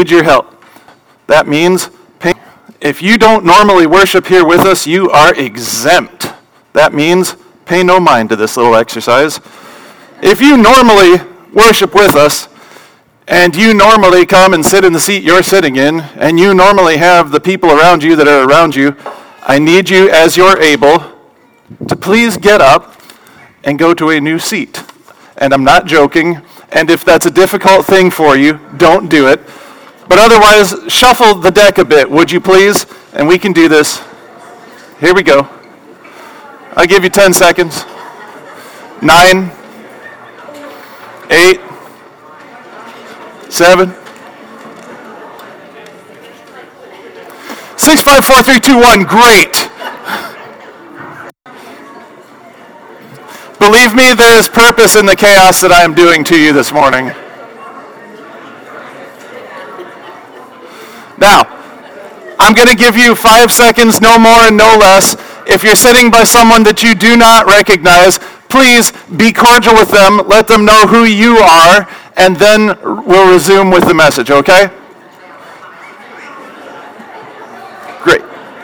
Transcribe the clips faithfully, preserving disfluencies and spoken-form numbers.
need your help. That means pay. If you don't normally worship here with us, you are exempt. That means pay no mind to this little exercise. If you normally worship with us, and you normally come and sit in the seat you're sitting in, and you normally have the people around you that are around you, I need you, as you're able, to please get up and go to a new seat. And I'm not joking, and if that's a difficult thing for you, don't do it. But otherwise, shuffle the deck a bit, would you please? And we can do this. Here we go. I'll give you ten seconds. Nine, eight, seven, six, five, four, three, two, one. Great. Believe me, there is purpose in the chaos that I am doing to you this morning. Now, I'm going to give you five seconds, no more and no less. If you're sitting by someone that you do not recognize, please be cordial with them, let them know who you are, and then we'll resume with the message, okay? Great.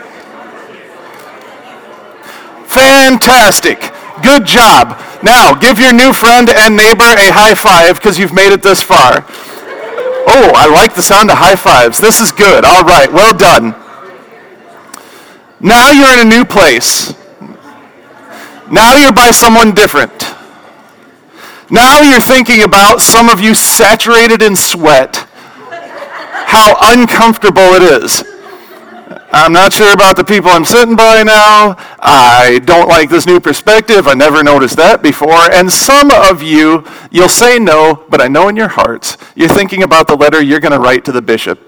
Fantastic. Good job. Now, give your new friend and neighbor a high five because you've made it this far. Oh, I like the sound of high fives. This is good. All right, well done. Now you're in a new place. Now you're by someone different. Now you're thinking about, some of you saturated in sweat, how uncomfortable it is. I'm not sure about the people I'm sitting by now. I don't like this new perspective. I never noticed that before. And some of you, you'll say no, but I know in your hearts, you're thinking about the letter you're going to write to the bishop.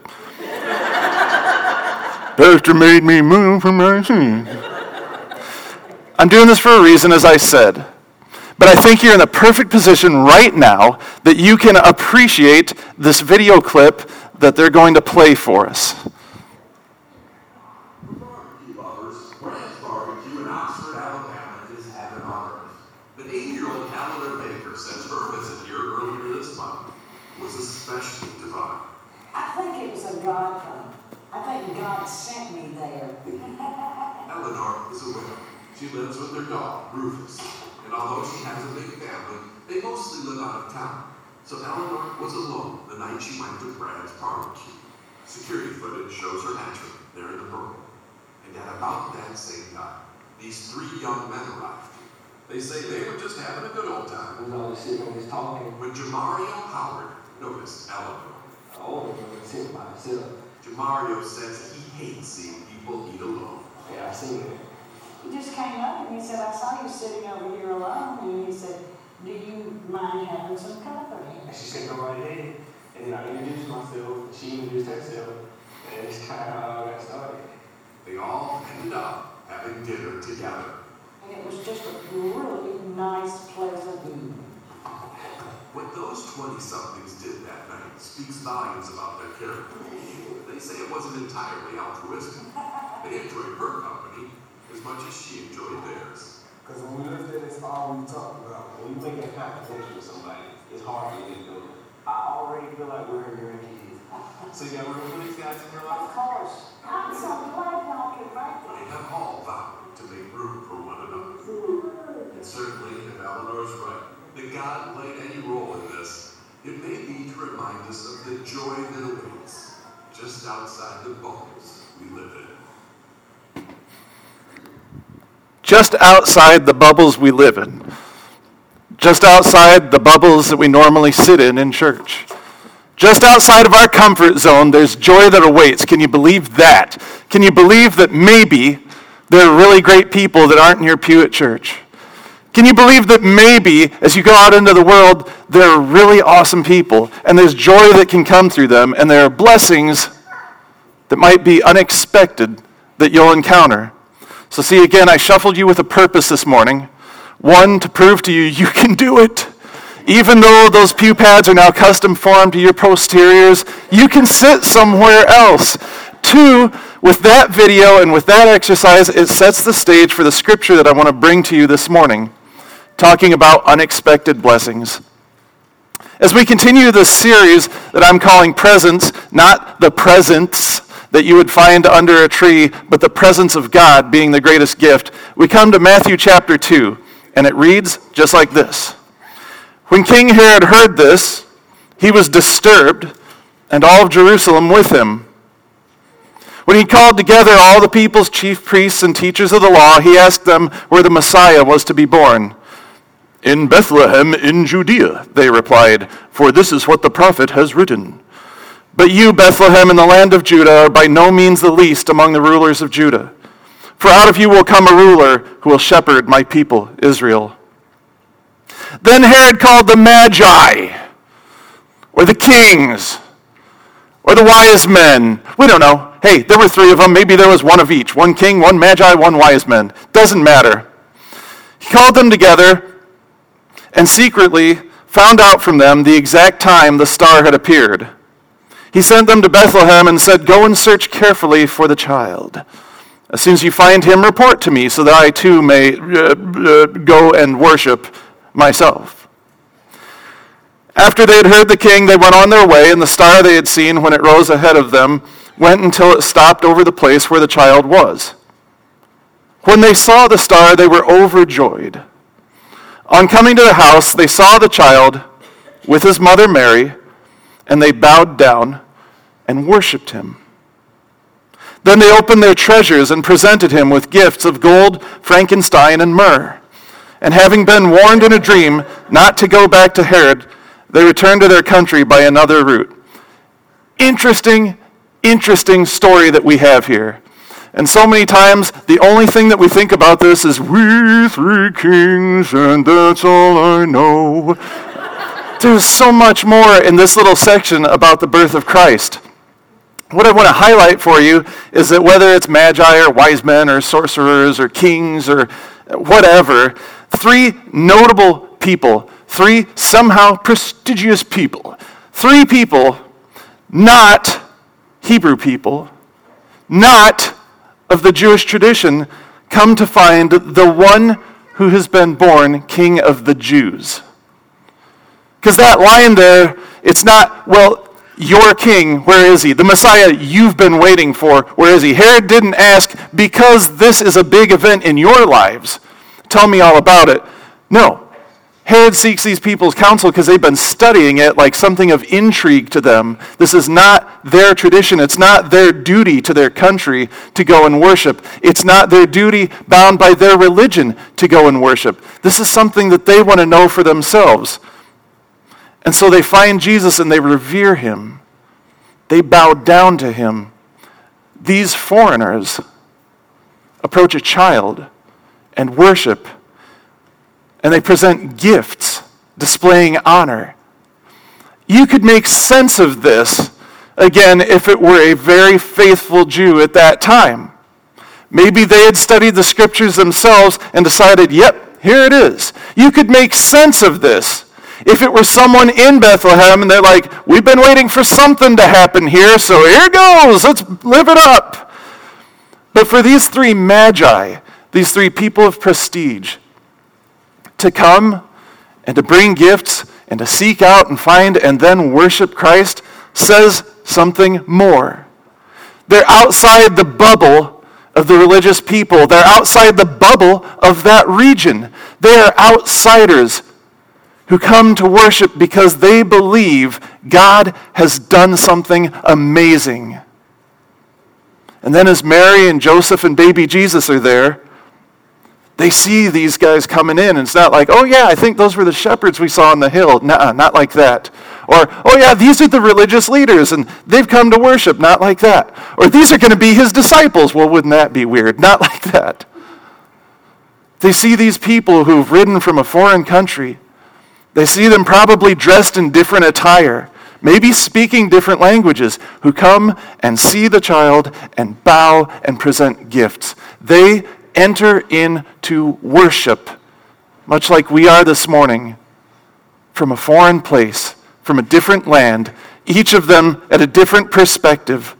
Pastor made me move from my seat. I'm doing this for a reason, as I said. But I think you're in the perfect position right now that you can appreciate this video clip that they're going to play for us. God come. I think God sent me there. Eleanor is a widow. She lives with her dog, Rufus. And although she has a big family, they mostly live out of town. So Eleanor was alone the night she went to Brad's barbecue. Security footage shows her entering there in the purple. And at about that same time, these three young men arrived. They say they were just having a good old time. We're always sitting always talking. When Jamario Howard noticed Eleanor. Oh, he's sitting by himself. Jamario says he hates seeing people eat alone. Yeah, I seen it. He just came up and he said, I saw you sitting over here alone. And he said, do you mind having some company? And she said, go right ahead. And then I introduced myself, and she introduced herself. And it's kind of how it all got started. They all ended up having dinner together. And it was just a really nice, pleasant evening. What those twenty-somethings did that night speaks volumes about their character. They say it wasn't entirely altruistic. They enjoyed her company as much as she enjoyed theirs. Because when we looked at it, it's all we talked about. When you make a conversation with somebody, it's hard for you to do it. I already feel like we're in kids. So you got real these guys in your life? Of course. I'm so glad y'all could write that. They have all vowed to make room for one another. And certainly, if Eleanor's right, that God played any role in this, it may be to remind us of the joy that awaits just outside the bubbles we live in. Just outside the bubbles we live in. Just outside the bubbles that we normally sit in in church. Just outside of our comfort zone, there's joy that awaits. Can you believe that? Can you believe that maybe there are really great people that aren't in your pew at church? Can you believe that maybe, as you go out into the world, there are really awesome people, and there's joy that can come through them, and there are blessings that might be unexpected that you'll encounter. So see, again, I shuffled you with a purpose this morning. One, to prove to you you can do it. Even though those pew pads are now custom formed to your posteriors, you can sit somewhere else. Two, with that video and with that exercise, it sets the stage for the scripture that I want to bring to you this morning, talking about unexpected blessings. As we continue this series that I'm calling Presents, not the presents that you would find under a tree, but the presence of God being the greatest gift, we come to Matthew chapter two, and it reads just like this. When King Herod heard this, he was disturbed, and all of Jerusalem with him. When he called together all the people's chief priests and teachers of the law, he asked them where the Messiah was to be born. In Bethlehem in Judea, they replied, for this is what the prophet has written. But you, Bethlehem, in the land of Judah, are by no means the least among the rulers of Judah. For out of you will come a ruler who will shepherd my people, Israel. Then Herod called the Magi, or the kings, or the wise men. We don't know. Hey, there were three of them. Maybe there was one of each. One king, one Magi, one wise man. Doesn't matter. He called them together and secretly found out from them the exact time the star had appeared. He sent them to Bethlehem and said, go and search carefully for the child. As soon as you find him, report to me so that I too may uh, uh, go and worship myself. After they had heard the king, they went on their way, and the star they had seen when it rose ahead of them went until it stopped over the place where the child was. When they saw the star, they were overjoyed. On coming to the house, they saw the child with his mother Mary, and they bowed down and worshipped him. Then they opened their treasures and presented him with gifts of gold, frankincense, and myrrh. And having been warned in a dream not to go back to Herod, they returned to their country by another route. Interesting, interesting story that we have here. And so many times, the only thing that we think about this is, we three kings, and that's all I know. There's so much more in this little section about the birth of Christ. What I want to highlight for you is that whether it's magi or wise men or sorcerers or kings or whatever, three notable people, three somehow prestigious people, three people, not Hebrew people, not of the Jewish tradition, come to find the one who has been born King of the Jews. Because that line there, it's not, well, your king, where is he? The Messiah you've been waiting for, where is he? Herod didn't ask, because this is a big event in your lives, tell me all about it. No. Herod seeks these people's counsel because they've been studying it like something of intrigue to them. This is not their tradition. It's not their duty to their country to go and worship. It's not their duty bound by their religion to go and worship. This is something that they want to know for themselves. And so they find Jesus and they revere him. They bow down to him. These foreigners approach a child and worship, and they present gifts displaying honor. You could make sense of this, again, if it were a very faithful Jew at that time. Maybe they had studied the scriptures themselves and decided, yep, here it is. You could make sense of this if it were someone in Bethlehem and they're like, we've been waiting for something to happen here, so here goes, let's live it up. But for these three magi, these three people of prestige, to come and to bring gifts and to seek out and find and then worship Christ says something more. They're outside the bubble of the religious people. They're outside the bubble of that region. They are outsiders who come to worship because they believe God has done something amazing. And then as Mary and Joseph and baby Jesus are there, they see these guys coming in, and it's not like, oh yeah, I think those were the shepherds we saw on the hill. Nuh-uh, not like that. Or, oh yeah, these are the religious leaders, and they've come to worship. Not like that. Or these are going to be his disciples. Well, wouldn't that be weird? Not like that. They see these people who've ridden from a foreign country. They see them probably dressed in different attire, maybe speaking different languages, who come and see the child and bow and present gifts. They enter into worship, much like we are this morning, from a foreign place, from a different land, each of them at a different perspective.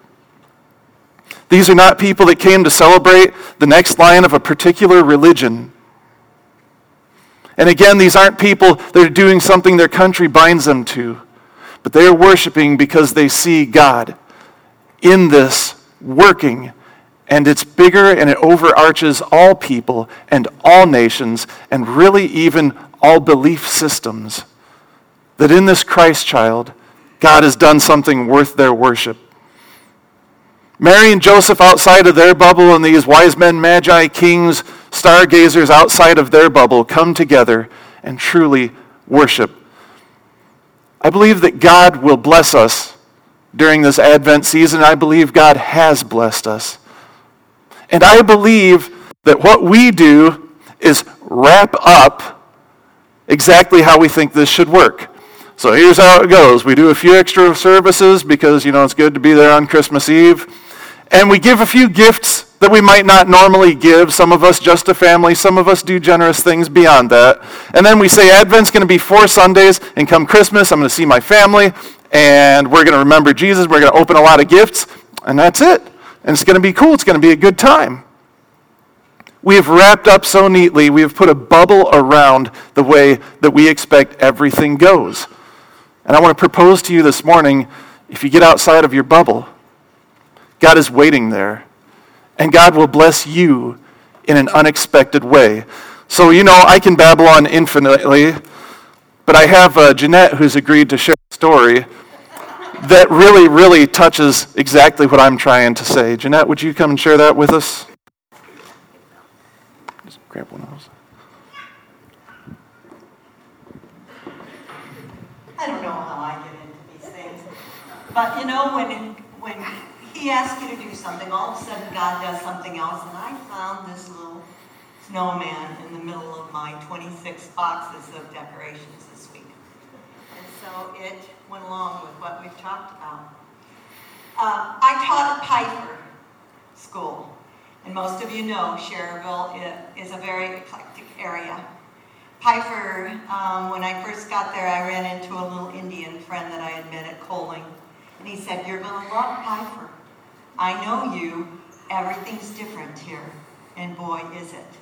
These are not people that came to celebrate the next line of a particular religion. And again, these aren't people that are doing something their country binds them to, but they are worshiping because they see God in this working, and it's bigger and it overarches all people and all nations and really even all belief systems. That in this Christ child, God has done something worth their worship. Mary and Joseph outside of their bubble and these wise men, magi, kings, stargazers outside of their bubble come together and truly worship. I believe that God will bless us during this Advent season. I believe God has blessed us. And I believe that what we do is wrap up exactly how we think this should work. So here's how it goes. We do a few extra services because, you know, it's good to be there on Christmas Eve. And we give a few gifts that we might not normally give. Some of us just a family. Some of us do generous things beyond that. And then we say Advent's going to be four Sundays, and come Christmas, I'm going to see my family, and we're going to remember Jesus. We're going to open a lot of gifts, and that's it. And it's going to be cool. It's going to be a good time. We have wrapped up so neatly. We have put a bubble around the way that we expect everything goes. And I want to propose to you this morning, if you get outside of your bubble, God is waiting there. And God will bless you in an unexpected way. So, you know, I can babble on infinitely, but I have uh, Jeanette who's agreed to share a story that really, really touches exactly what I'm trying to say. Jeanette, would you come and share that with us? Just grab one of those. I don't know how I get into these things, but you know, when when he asks you to do something, all of a sudden God does something else, and I found this little snowman in the middle of my twenty-six boxes of decorations this week. And so it went along with what we've talked about. Uh, I taught at Piper School, and most of you know Cherville is a very eclectic area. Piper, um, when I first got there, I ran into a little Indian friend that I had met at Coling, and he said, "You're going to love Piper. I know you. Everything's different here." And boy, is it.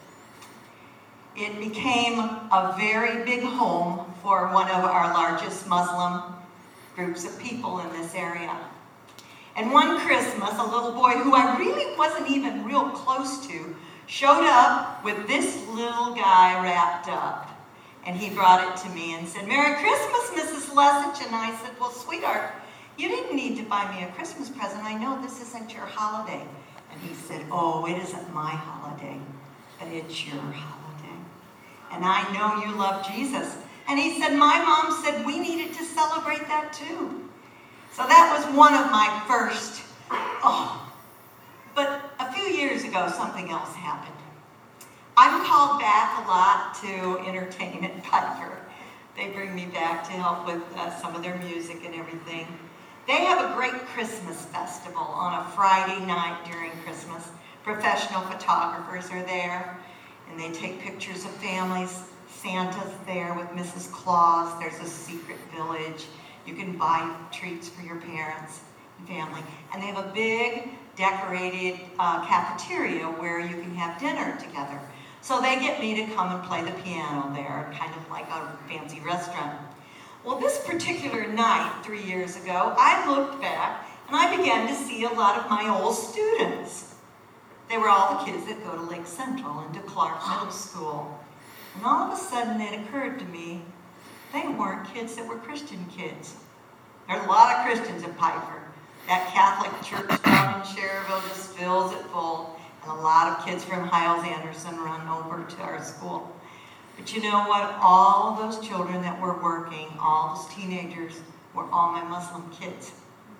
It became a very big home for one of our largest Muslim groups of people in this area. And one Christmas, a little boy who I really wasn't even real close to showed up with this little guy wrapped up. And he brought it to me and said, "Merry Christmas, Missus Lesich." And I said, "Well, sweetheart, you didn't need to buy me a Christmas present. I know this isn't your holiday." And he said, "Oh, it isn't my holiday, but it's your holiday. And I know you love Jesus." And he said, "My mom said we needed to celebrate that too." So that was one of my first, oh. But a few years ago, something else happened. I'm called back a lot to entertain at Piper. They bring me back to help with uh, some of their music and everything. They have a great Christmas festival on a Friday night during Christmas. Professional photographers are there, and they take pictures of families. Santa's there with Missus Claus. There's a secret village. You can buy treats for your parents and family. And they have a big decorated uh, cafeteria where you can have dinner together. So they get me to come and play the piano there, kind of like a fancy restaurant. Well, this particular night, three years ago, I looked back and I began to see a lot of my old students. They were all the kids that go to Lake Central and to Clark Middle School. And all of a sudden it occurred to me, they weren't kids that were Christian kids. There's a lot of Christians at Piper. That Catholic church down in Cherville just fills it full. And a lot of kids from Hyles-Anderson run over to our school. But you know what? All of those children that were working, all those teenagers, were all my Muslim kids.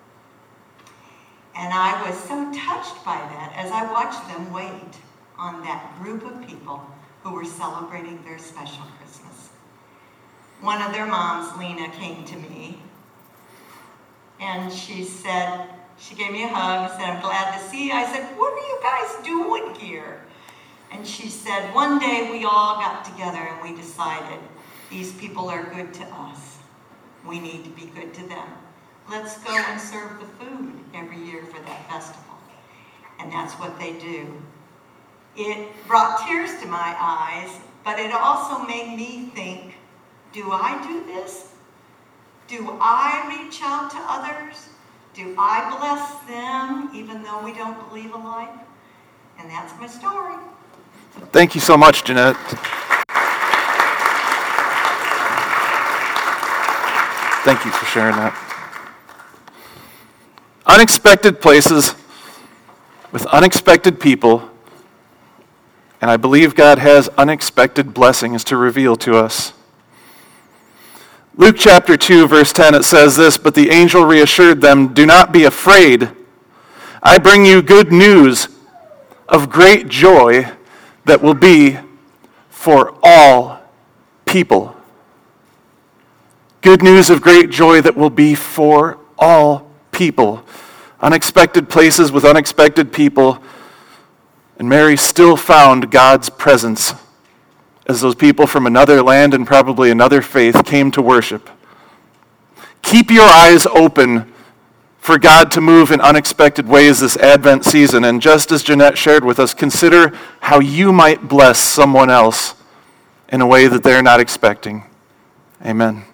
And I was so touched by that as I watched them wait on that group of people who were celebrating their special Christmas. One of their moms, Lena, came to me, and she said, she gave me a hug and said, "I'm glad to see you." I said, "What are you guys doing here?" And she said, "One day we all got together and we decided these people are good to us. We need to be good to them. Let's go and serve the food every year for that festival." And that's what they do. It brought tears to my eyes, but it also made me think, do I do this? Do I reach out to others? Do I bless them even though we don't believe alike? And that's my story. Thank you so much, Jeanette. Thank you for sharing that. Unexpected places with unexpected people, and I believe God has unexpected blessings to reveal to us. Luke chapter two, verse ten, it says this, "But the angel reassured them, 'Do not be afraid. I bring you good news of great joy that will be for all people.'" Good news of great joy that will be for all people. Unexpected places with unexpected people. And Mary still found God's presence as those people from another land and probably another faith came to worship. Keep your eyes open for God to move in unexpected ways this Advent season. And just as Jeanette shared with us, consider how you might bless someone else in a way that they're not expecting. Amen.